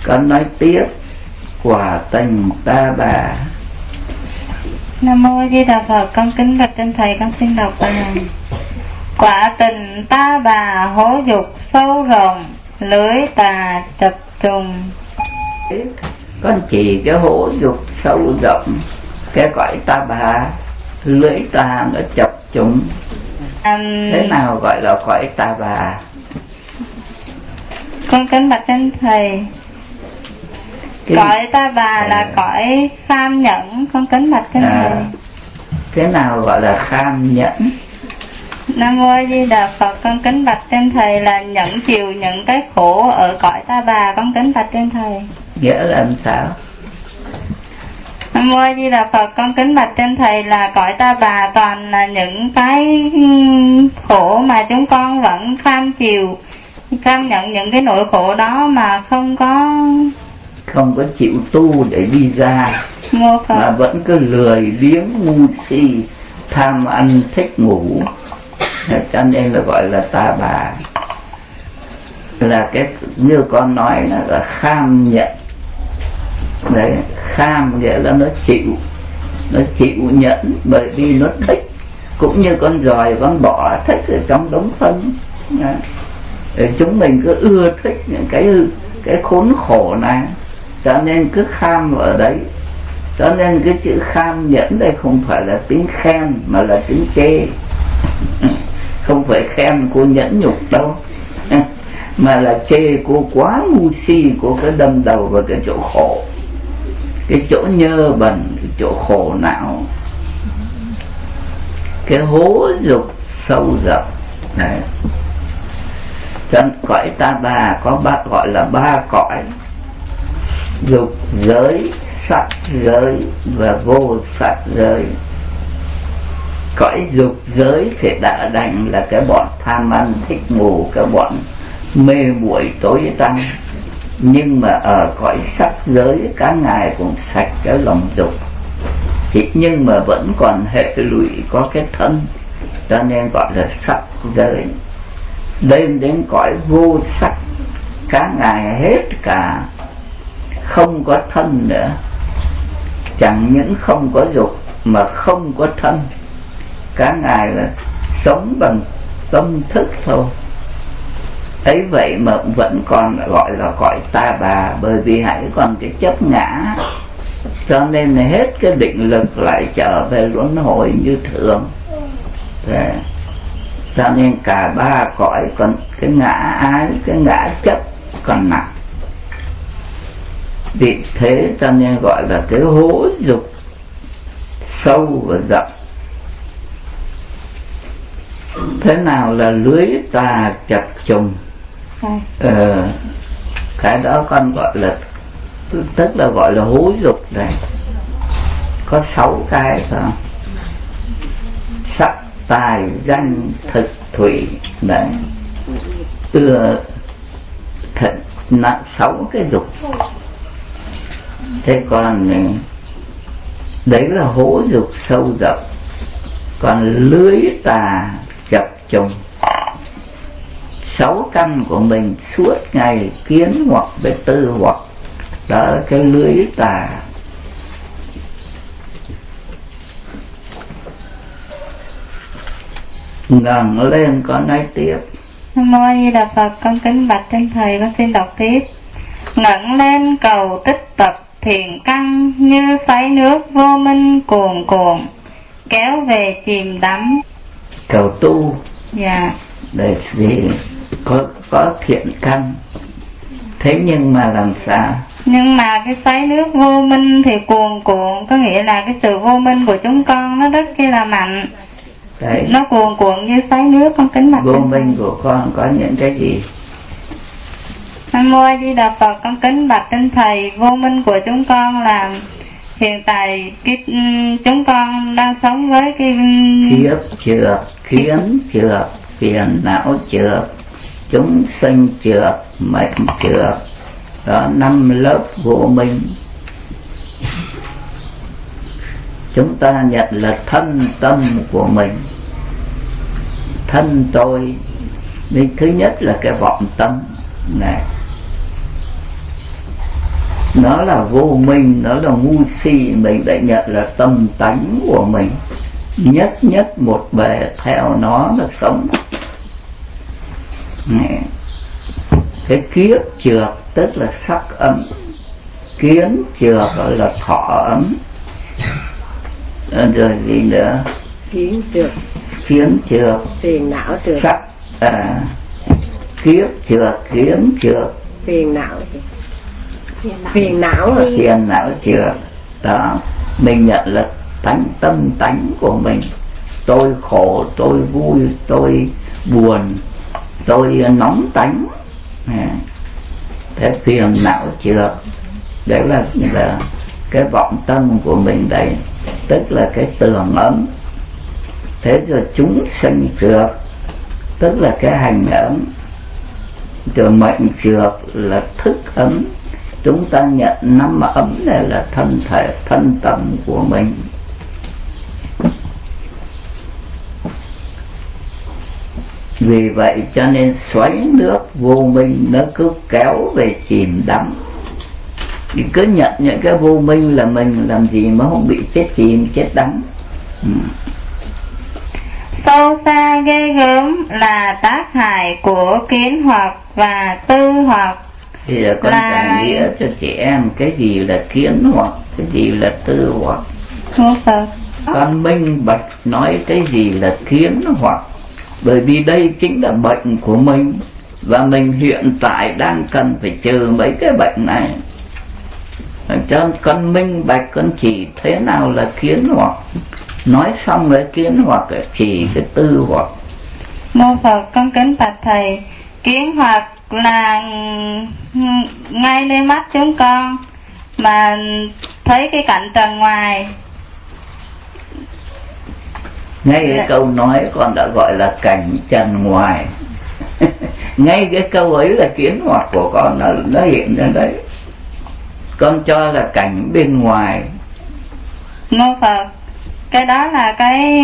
Con nói tiếp. Quả tình ta bà. Nam mô A Di Đà Phật. Con kính bạch trên thầy, con xin đọc bài. Quả tình ta bà hố dục sâu rồng, lưới tà chập trùng. Con chỉ cái hố dục sâu rộng, cái gọi ta bà, lưới tà nó chập trùng. Thế nào gọi là cõi ta bà? Con kính bạch trên thầy, cõi ta bà là cõi kham nhẫn. Con kính bạch trên thầy, thế nào gọi là kham nhẫn? Nam mô A Di Đà Phật. Con kính bạch trên thầy là nhẫn chịu những cái khổ ở cõi ta bà. Con kính bạch trên thầy. Nghĩa là làm sao? Nam mô A Di Đà Phật. Con kính bạch trên thầy là cõi ta bà toàn là những cái khổ mà chúng con vẫn kham chịu, kham nhận những cái nỗi khổ đó mà không có chịu tu để đi ra, mà vẫn cứ lười biếng ngu si, tham ăn thích ngủ, cho nên là gọi là ta bà. Là cái như con nói là kham nhận. Đấy, kham nghĩa là nó chịu nhẫn, bởi vì nó thích, cũng như con giòi con bọ thích ở trong đống phân. Chúng mình cứ ưa thích những cái khốn khổ này, cho nên cứ kham ở đấy. Cho nên cái chữ kham nhẫn đây không phải là tiếng khen mà là tiếng chê. Không phải khen cô nhẫn nhục đâu, mà là chê cô quá ngu si, cô cứ đâm đầu vào cái chỗ khổ, cái chỗ nhơ bẩn, cái chỗ khổ não, cái hố dục sâu rộng này. Cho nên cõi ta bà có gọi là ba cõi: dục giới, sắc giới và vô sắc giới. Cõi dục giới thì đã đành là cái bọn tham ăn thích ngủ, cái bọn mê muội tối tăm. Nhưng mà ở cõi sắc giới cả ngày cũng sạch cái lòng dục, nhưng mà vẫn còn hệ lụy có cái thân, cho nên gọi là sắc giới. Lên đến cõi vô sắc, cả ngày hết cả, không có thân nữa, chẳng những không có dục mà không có thân, cả ngày là sống bằng tâm thức thôi. Ấy vậy mà vẫn còn gọi là cõi ta bà, bởi vì hãy còn cái chấp ngã, cho nên là hết cái định lực lại trở về luân hồi như thường. Đấy. Cho nên cả ba cõi, còn cái ngã ái, cái ngã chấp còn nặng. Vì thế cho nên gọi là cái hố dục sâu và rộng. Thế nào là lưới tà chập trùng? Cái đó con gọi là, tức là gọi là hố dục này. Có 6 cái phải không? Sắc, tài, danh, thực, thủy. Đấy, nặng 6 cái dục. Thế còn đấy là hố dục sâu rộng. Còn lưới tà chập trùng, 6 căn của mình suốt ngày kiến hoặc với tư hoặc, đó là cái lưới tà. Ngẩng lên con nói tiếp. Nam mô A Di Đà Phật. Con kính bạch trên thầy, con xin đọc tiếp. Ngẩng lên cầu tích tập thiền căn, như xoáy nước vô minh cuồn cuộn, kéo về chìm đắm. Cầu tu. Dạ. Để gì có thiện căn. Thế nhưng mà làm sao? Nhưng mà cái xoáy nước vô minh thì cuồn cuộn, có nghĩa là cái sự vô minh của chúng con nó rất là mạnh. Đấy. Nó cuồn cuộn như xoáy nước. Con kính bạch. Vô minh của con có những cái gì? Nam mô A Di Đà Phật. Con kính bạch trên thầy, vô minh của chúng con là hiện tại chúng con đang sống với cái kiếp trượt, kiến trượt, phiền não trượt, chúng sinh trượt, mệnh trượt. Đó, 5 lớp vô minh. Chúng ta nhận là thân tâm của mình, thân tôi. Nên thứ nhất là cái vọng tâm này. nó là vô minh, nó là ngu si, mình đã nhận là tâm tánh của mình, nhất nhất một bề theo nó là sống. Cái kiếp trượt tức là sắc ấm, kiến trượt gọi là thọ ấm, rồi gì nữa, kiến trượt, phiền não trượt, sắc kiếp trượt, kiến trượt, phiền não trượt. Đó, mình nhận là tâm tánh của mình. Tôi khổ, tôi vui, tôi buồn, tôi nóng tánh. Thế phiền não trượt, đấy là cái vọng tâm của mình đây, tức là cái tường ấm. Thế rồi chúng sinh trượt, tức là cái hành ấm. Rồi mệnh trượt là thức ấm. Chúng ta nhận 5 ấm này là thân thể, thân tâm của mình. Vì vậy cho nên xoáy nước vô minh nó cứ kéo về chìm đắm. Thì cứ nhận những cái vô minh là mình làm gì mà không bị chết chìm, chết đắm. Sâu xa ghê gớm là tác hại của kiến hoặc và tư hoặc. Bây giờ con giải nghĩa cho chị em cái gì là kiến hoặc, cái gì là tư hoặc. Con minh bạch nói cái gì là kiến hoặc, bởi vì đây chính là bệnh của mình, và mình hiện tại đang cần phải trừ mấy cái bệnh này. Cho con minh bạch, con chỉ thế nào là kiến hoặc, nói xong rồi kiến hoặc chỉ cái tư hoặc. Mô Phật, con kính bạch thầy, kiến hoặc là ngay nơi mắt chúng con mà thấy cái cảnh trần ngoài. Ngay cái câu nói con đã gọi là cảnh trần ngoài. Ngay cái câu ấy là kiến hoặc của con nó hiện ra đấy. Con cho là cảnh bên ngoài. Mô Phật, cái đó là cái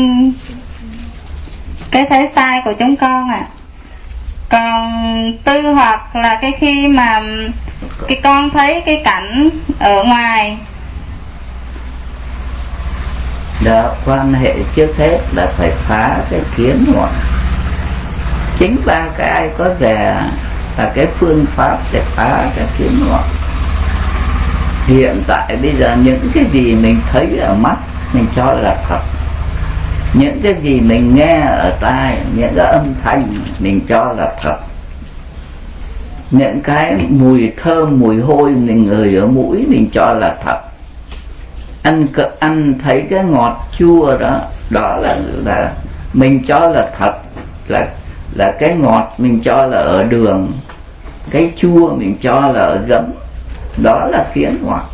thấy sai của chúng con ạ. Còn tư hoặc là cái khi mà cái con thấy cái cảnh ở ngoài. Đó, quan hệ trước hết là phải phá cái kiến hoặc. Chính ba cái có rẻ là cái phương pháp để phá cái kiến hoặc. Hiện tại bây giờ những cái gì mình thấy ở mắt mình cho là thật, những cái gì mình nghe ở tai, những cái âm thanh mình cho là thật, những cái mùi thơm mùi hôi mình ngửi ở mũi mình cho là thật, ăn thấy cái ngọt chua đó là mình cho là thật, là cái ngọt mình cho là ở đường, cái chua mình cho là ở giấm, đó là kiến hoặc.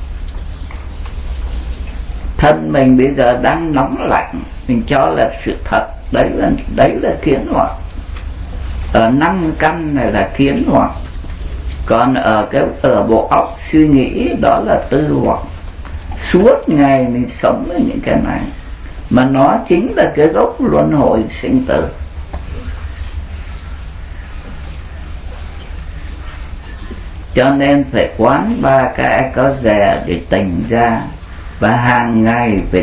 Thân mình bây giờ đang nóng lạnh mình cho là sự thật, đấy là kiến hoặc. Ở 5 căn này là kiến hoặc. Còn ở bộ óc suy nghĩ đó là tư hoặc. Suốt ngày mình sống với những cái này, mà nó chính là cái gốc luân hồi sinh tử. Cho nên phải quán ba cái có dè để tỉnh ra, và hàng ngày phải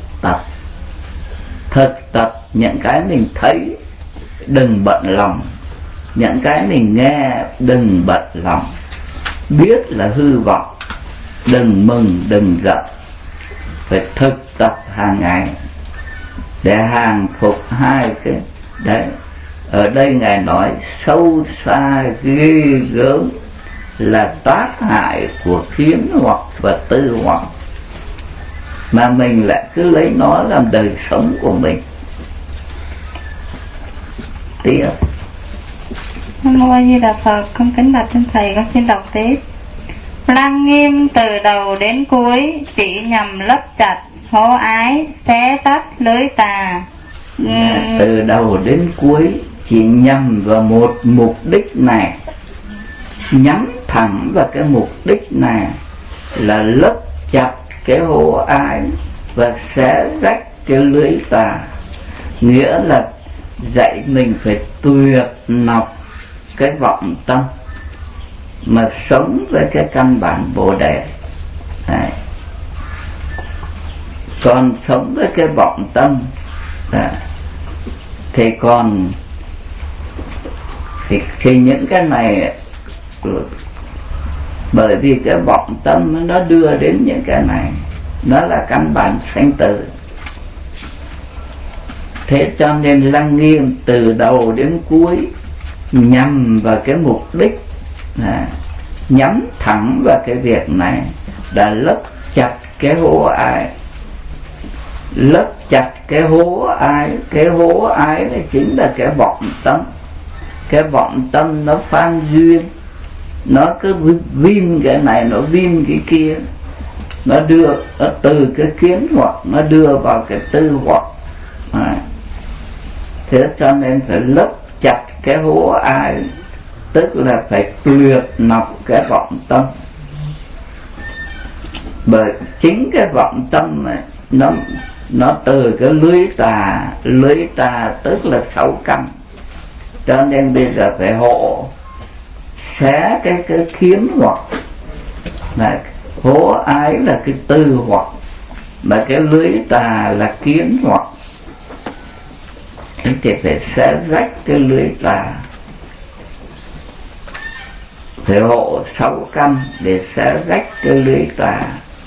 thực tập những cái mình thấy đừng bận lòng, những cái mình nghe đừng bận lòng, biết là hư vọng đừng mừng đừng giận. Phải thực tập hàng ngày để hàng phục hai cái đấy. Ở đây Ngài nói sâu xa ghê gớm là tác hại của kiến hoặc và tư hoặc, mà mình lại cứ lấy nó làm đời sống của mình. Tiếp. Nam Mô A Di Đà Phật, con kính bạch trên thầy, con xin đọc tiếp. Lăng nghiêm từ đầu đến cuối chỉ nhằm lấp chặt hố ái, xé rách lưới tà. Từ đầu đến cuối chỉ nhằm vào một mục đích này, nhắm thẳng vào cái mục đích này là lấp chặt cái hố ái và xé rách cái lưới tà. Nghĩa là dạy mình phải tuyệt nọc cái vọng tâm, mà sống với cái căn bản Bồ Đề. Đấy. Còn sống với cái vọng tâm thì còn thì những cái này, bởi vì cái vọng tâm nó đưa đến những cái này, nó là căn bản sanh tử. Thế cho nên Lăng Nghiêm từ đầu đến cuối nhằm vào cái mục đích, nhắm thẳng vào cái việc này, đã lấp chặt cái hố ái. Lấp chặt cái hố ái. Cái hố ái là chính là cái vọng tâm. Cái vọng tâm nó phan duyên, nó cứ vin cái này, nó vin cái kia, nó đưa, nó từ cái kiến hoặc nó đưa vào cái tư hoặc. Thế cho nên phải lấp chặt cái hố ái, tức là phải tuyệt nọc cái vọng tâm. Bởi chính cái vọng tâm này nó từ cái lưới tà tức là 6 căn. Cho nên bây giờ phải hộ xé cái kiến hoặc là hố ái là cái tư hoặc, mà cái lưới tà là kiến hoặc. Thì phải xé rách cái lưới tà, phải hộ 6 căn để xé rách cái lưới tà.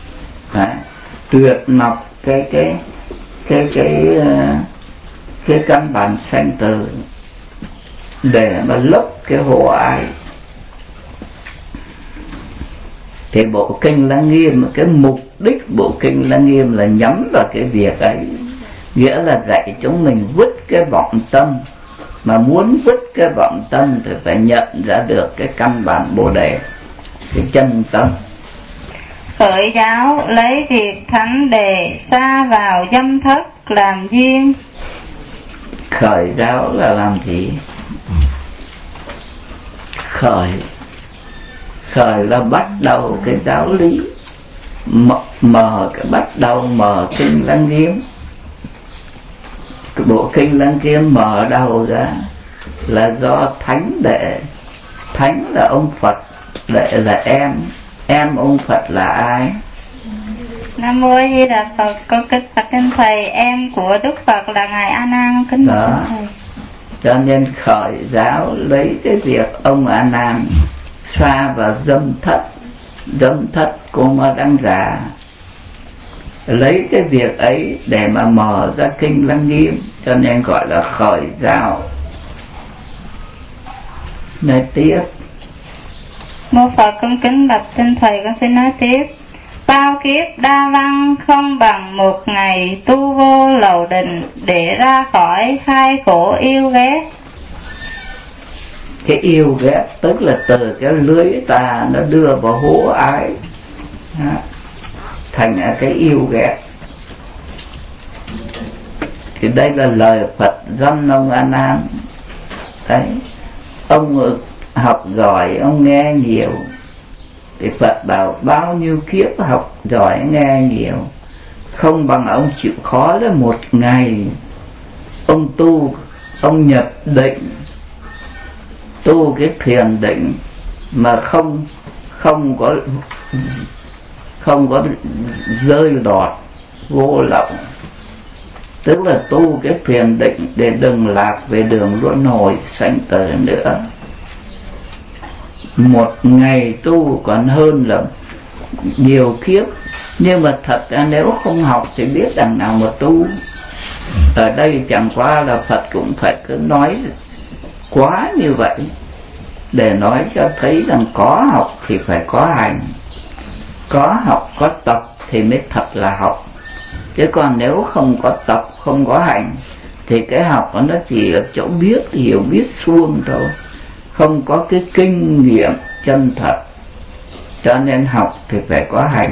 Tuyệt nọc cái căn bản sanh tử để mà lấp cái hố ái. Thì bộ kinh Lăng Nghiêm, cái mục đích bộ kinh Lăng Nghiêm là nhắm vào cái việc ấy, nghĩa là dạy chúng mình vứt cái vọng tâm. Mà muốn vứt cái vọng tâm thì phải nhận ra được cái căn bản Bồ Đề, cái chân tâm. Khởi giáo lấy việc thánh đề xa vào dâm thất làm duyên. Khởi giáo là làm gì? Khởi là bắt đầu cái giáo lý, mở cái bắt đầu mở kinh Lăng Nghiêm. Cái bộ kinh Lăng Nghiêm mở đầu ra là do thánh đệ. Thánh là ông Phật, đệ là em ông Phật là ai? Nam mô A Di Đà Phật. Con kính bạch trên thầy, em của Đức Phật là ngài A Nan. Kính bạch thầy. Cho nên khởi giáo lấy cái việc ông A Nan xoa vào dâm thất của Ma Đăng Già, lấy cái việc ấy để mà mở ra kinh Lăng Nghiêm, cho nên gọi là khởi giáo. Nói tiếp. Mô Phật, con kính bạch trên thầy, con xin nói tiếp. Bao kiếp đa văn không bằng một ngày tu vô lầu đình, để ra khỏi khai khổ yêu ghét. Cái yêu ghét tức là từ cái lưới tà nó đưa vào hố ái, thành cái yêu ghét. Thì đây là lời Phật dăm ông A Nan. Đấy, ông học giỏi, ông nghe nhiều, thì Phật bảo bao nhiêu kiếp học giỏi nghe nhiều, không bằng ông chịu khó là một ngày ông tu, ông nhập định, tu cái thiền định mà không có rơi đọt vô lậu, tức là tu cái thiền định để đừng lạc về đường luân hồi sanh tử nữa. Một ngày tu còn hơn là nhiều kiếp. Nhưng mà thật ra nếu không học thì biết đằng nào mà tu. Ở đây chẳng qua là Phật cũng phải cứ nói quá như vậy, để nói cho thấy rằng có học thì phải có hành, có học có tập thì mới thật là học. Chứ còn nếu không có tập, không có hành thì cái học nó chỉ ở chỗ biết, hiểu biết suông thôi, không có cái kinh nghiệm chân thật. Cho nên học thì phải có hành,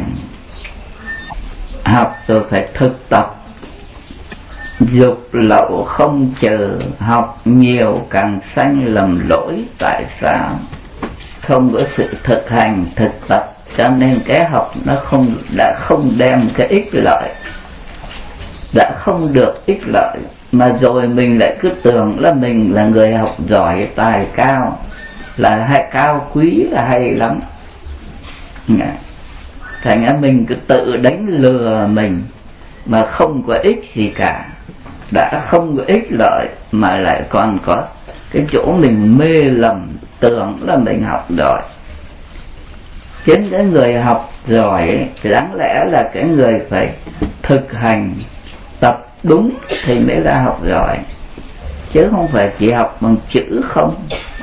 học rồi phải thực tập. Dục lậu không chờ, học nhiều càng sanh lầm lỗi. Tại sao? Không có sự thực hành, thực tập, cho nên cái học nó đã không đem cái ích lợi, đã không được ích lợi, mà rồi mình lại cứ tưởng là mình là người học giỏi, tài cao, là hay cao quý, là hay lắm. Thành ra mình cứ tự đánh lừa mình mà không có ích gì cả. Đã không có ích lợi mà lại còn có cái chỗ mình mê lầm, tưởng là mình học giỏi. Chính cái người học giỏi ấy, thì đáng lẽ là cái người phải thực hành, tập đúng thì mới là học giỏi, chứ không phải chỉ học bằng chữ không.